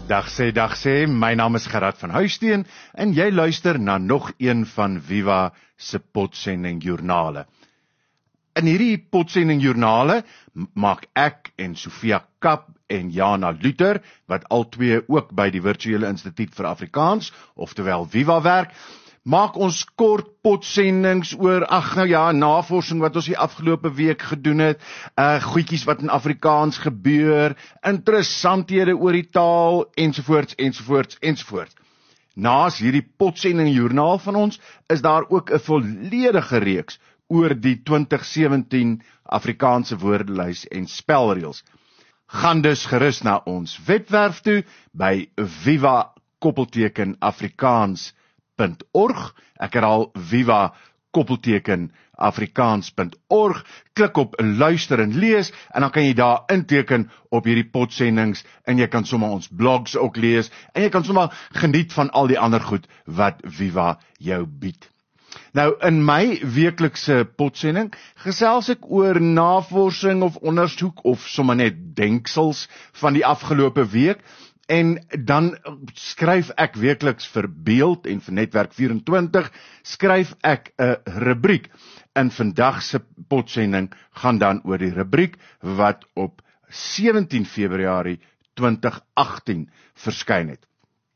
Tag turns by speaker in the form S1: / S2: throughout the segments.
S1: Dag sê, my naam is Gerard van Huisteen en jy luister na nog een van Viva se potsending joernale. In hierdie potsending joernale maak ek en Sofia Kap en Jana Luther, wat albei ook by die Virtuele Instituut vir Afrikaans, oftewel Viva werk, maak ons kort potsendings oor, navorsing wat ons die afgelope week gedoen het, goedjies wat in Afrikaans gebeur, interessanthede oor die taal, ensovoorts. Naas hierdie potsending joernaal van ons, is daar ook 'n volledige reeks oor die 2017 Afrikaanse woordelys en spelreëls. Gaan dus gerus na ons webwerf toe by viva-afrikaans.org. Ek herhaal viva-afrikaans.org. Klik op luister en lees en dan kan jy daar inteken op hierdie potsendings en jy kan sommer ons blogs ook lees en jy kan sommer geniet van al die ander goed wat Viva jou bied. Nou, in my weeklikse potsending gesels ek oor navorsing of ondersoek of sommer net denksels van die afgelope week. En dan skryf ek weekliks vir Beeld en vir Netwerk 24, skryf ek 'n rubriek. In vandag se potsending gaan dan oor die rubriek wat op 17 Februarie 2018 verskyn het.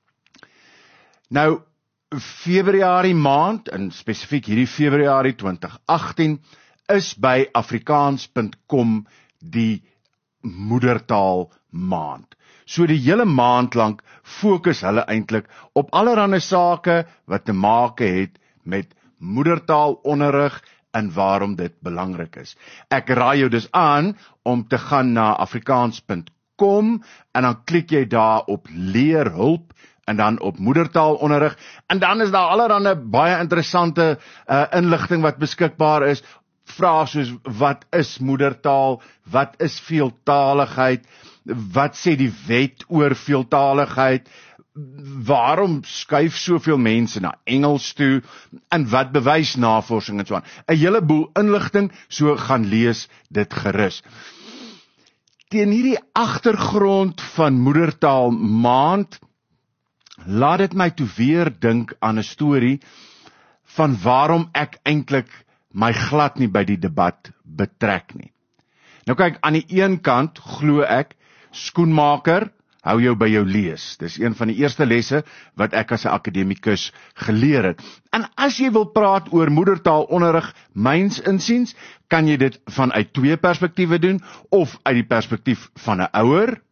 S1: Nou, Februarie maand, en spesifiek hierdie Februarie 2018, is by Afrikaans.com die moedertaal maand. So die hele maand lank fokus hulle eintlik op allerlei sake wat te maak het met moedertaalonderrig en waarom dit belangrik is. Ek raai jou dus aan om te gaan na Afrikaans.com en dan klik jy daar op leerhulp en dan op moedertaalonderrig en dan is daar allerlei baie interessante inligting wat beskikbaar is. Vrae soos, wat is moedertaal, wat is veeltaligheid, wat sê die wet oor veeltaligheid, waarom skuif soveel mense na Engels toe, en wat bewys navorsing en so aan. 'n Heleboel inligting, so gaan lees dit gerus. Teen hierdie agtergrond van moedertaal maand, laat dit my toe weer dink aan 'n storie van waarom ek eintlik my glad nie by die debat betrek nie. Nou kyk, aan die een kant glo ek, skoenmaker, hou jou by jou lees. Dis een van die eerste lesse wat ek as 'n akademikus geleer het. En as jy wil praat oor moedertaalonderrig, myns insiens, kan jy dit vanuit twee perspektiewe doen, of uit die perspektief van 'n ouer,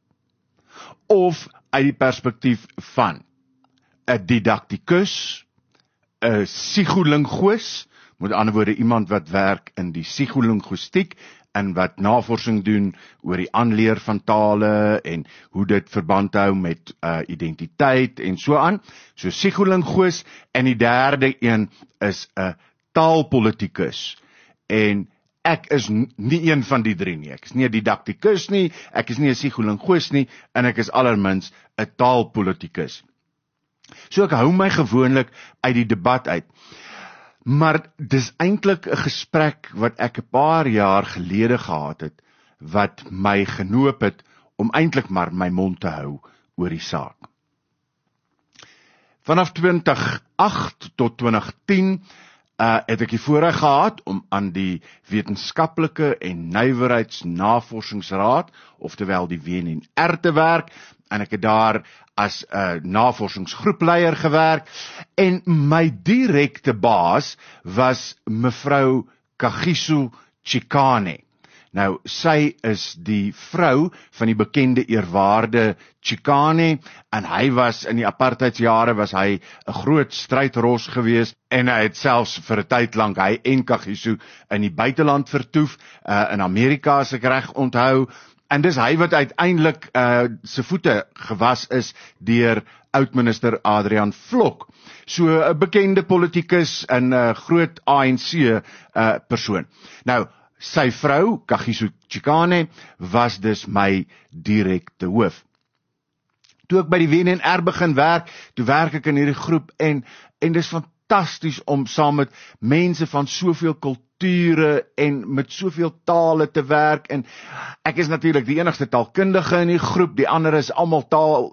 S1: of uit die perspektief van 'n didaktikus, 'n psigolingoos, met ander woorde iemand wat werk in die psigolinguïstiek en wat navorsing doen oor die aanleer van tale en hoe dit verband hou met identiteit en so aan. So psigolingoos, en die derde een is 'n taalpolitikus. En ek is nie een van die drie nie. Ek is nie 'n didaktikus nie, ek is nie 'n psigolingoos nie, en ek is allermins 'n taalpolitikus. So ek hou my gewoonlik uit die debat uit. Maar dis eintlik 'n gesprek wat ek 'n paar jaar gelede gehad het, wat my genoop het om eintlik maar my mond te hou oor die saak. Vanaf 2008 tot 2010 het ek die voorreg gehad om aan die Wetenskaplike en Nywerheidsnavorsingsraad, oftewel die WNR, te werk, en ek het daar as 'n navorsingsgroepleier gewerk, en my direkte baas was mevrou Kagiso Chikane. Nou, sy is die vrou van die bekende eerwaarde Chikane, en hy was in die apartheidsjare was hy 'n groot strydros gewees, en hy het selfs vir 'n tyd lank hy en Kagiso in die buiteland vertoef, in Amerika as ek reg onthou. En dis hy wat uiteindelik se voete gewas is deur oudminister Adrian Vlok. So 'n bekende politikus en 'n groot ANC persoon. Nou, sy vrou, Kagiso Chikane, was dus my direkte hoof. Toe ek by die WNR begin werk, toe werk ek in hierdie groep en dis fantasties om saam met mense van soveel kulture kulture en met soveel tale te werk, en ek is natuurlik die enigste taalkundige in die groep, die ander is almal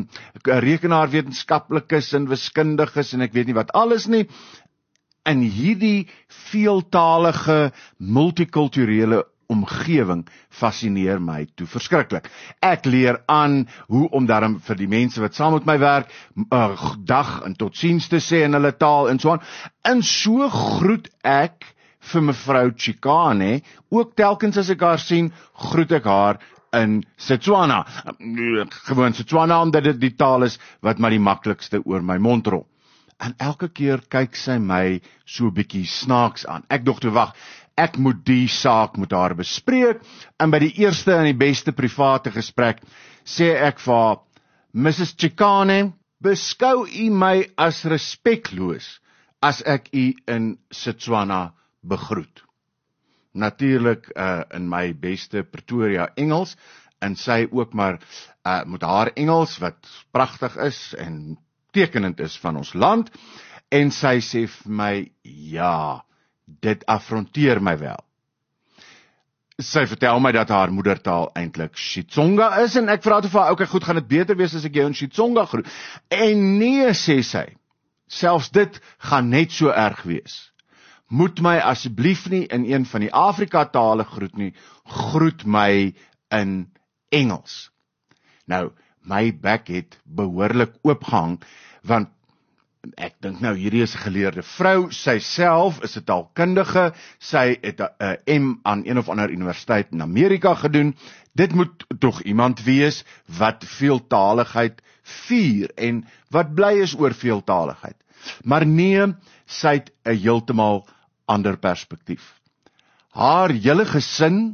S1: rekenaarwetenskaplikes en wiskundiges en ek weet nie wat alles nie. In hierdie veeltalige, multikulturele omgewing fascineer my toe verskriklik. Ek leer aan hoe om daarom vir die mense wat saam met my werk, dag en totsiens te sê in hulle taal en so aan. En so groet ek vir mevrou Chikane, ook telkens as ek haar sien, groet ek haar in Setswana. Gewoon Setswana, omdat dit die taal is wat maar die maklikste oor my mond rol. En elke keer kyk sy my so 'n bietjie snaaks aan. Ek dog toe, wag, ek moet die saak met haar bespreek, en by die eerste en die beste private gesprek, sê ek vir haar, Mrs. Chikane, beskou u my as respekloos, as ek u in Setswana begroet. Natuurlik in my beste Pretoria Engels, en sy ook maar met haar Engels, wat pragtig is, en tekenend is van ons land, en sy sê vir my, ja, dit affronteer my wel. Sy vertel my dat haar moedertaal eintlik Xitsonga is, en ek vra toe vir haar, okay, goed, gaan dit beter wees as ek jou in Xitsonga groet? En nee, sê sy, selfs dit gaan net so erg wees. Moet my asseblief nie in een van die Afrika tale groet nie, groet my in Engels. Nou, my bek het behoorlik oopgehang, want ek dink nou, hierdie is 'n geleerde vrou, sy self is 'n taalkundige, sy het 'n M aan een of ander universiteit in Amerika gedoen, dit moet tog iemand wees wat veeltaligheid vier, en wat bly is oor veeltaligheid. Maar nee, sy het 'n heeltemal ander perspektief. Haar hele gesin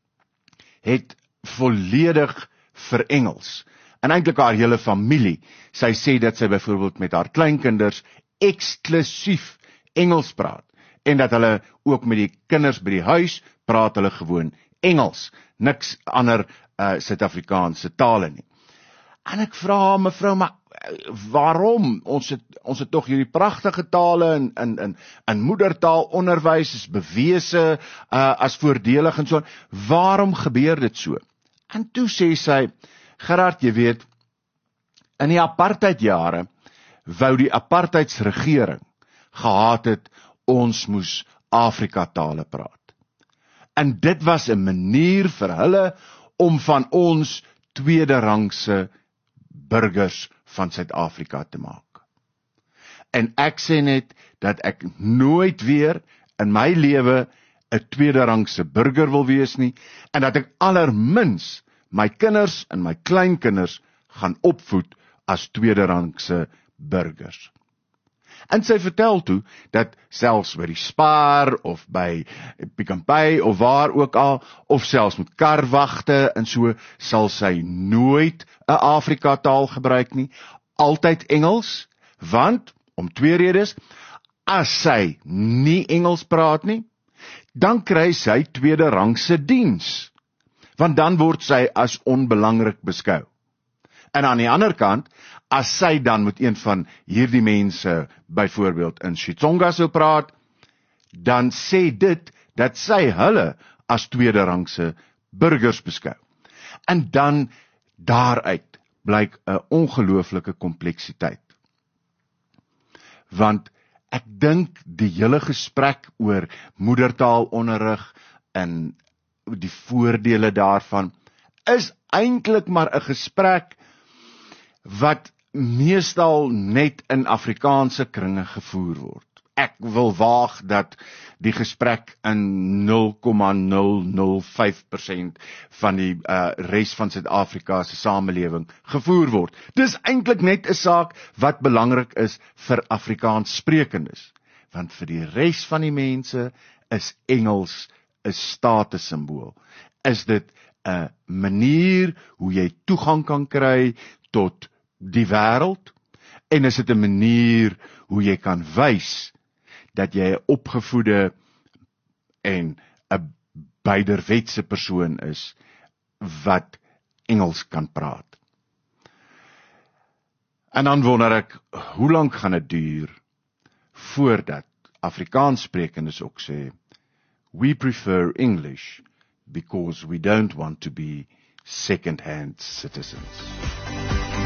S1: het volledig verengels, en eintlik haar hele familie. Sy sê dat sy byvoorbeeld met haar kleinkinders eksklusief Engels praat, en dat hulle ook met die kinders by die huis praat hulle gewoon Engels, niks ander Suid-Afrikaanse tale nie. En ek vra haar, mevrou, maar waarom? Ons het tog hierdie pragtige tale in moedertaalonderwys is bewese as voordelig en so. Waarom gebeur dit so? En toe sê sy, Gerard, jy weet, in die apartheidjare wou die apartheidsregering gehad het, ons moes Afrika tale praat. En dit was 'n manier vir hulle om van ons tweederangse burgers van Suid-Afrika te maak. En ek sê net dat ek nooit weer in my lewe 'n tweederangse burger wil wees nie, en dat ek allermins my kinders en my kleinkinders gaan opvoed as tweederangse burgers. En sy vertel toe, dat selfs by die Spar, of by Pick n Pay, of waar ook al, of selfs met karwagte, en so, sal sy nooit 'n Afrika taal gebruik nie, altyd Engels, want, om twee redes, as sy nie Engels praat nie, dan kry sy tweederangse diens, want dan word sy as onbelangrik beskou. En aan die ander kant, as sy dan met een van hierdie mense, byvoorbeeld in Xitsonga sou praat, dan sê dit, dat sy hulle as tweederangse burgers beskou. En dan, daaruit, blyk 'n ongelooflike kompleksiteit. Want, ek dink die hele gesprek oor moedertaalonderrig, en die voordele daarvan, is eintlik maar 'n gesprek, wat meestal net in Afrikaanse kringe gevoer word. Ek wil waag dat die gesprek in 0,005% van die res van Suid-Afrika se samelewing gevoer word. Dis eintlik net 'n saak wat belangrik is vir Afrikaanssprekendes, want vir die res van die mense is Engels 'n statussimbool. Is dit 'n manier hoe jy toegang kan kry tot die wêreld, en is dit 'n manier hoe jy kan wys dat jy 'n opgevoede en 'n beiderwetse persoon is wat Engels kan praat. En dan wonder ek, hoe lank gaan dit duur voordat Afrikaanssprekendes ook sê, We prefer English because we don't want to be second-hand citizens.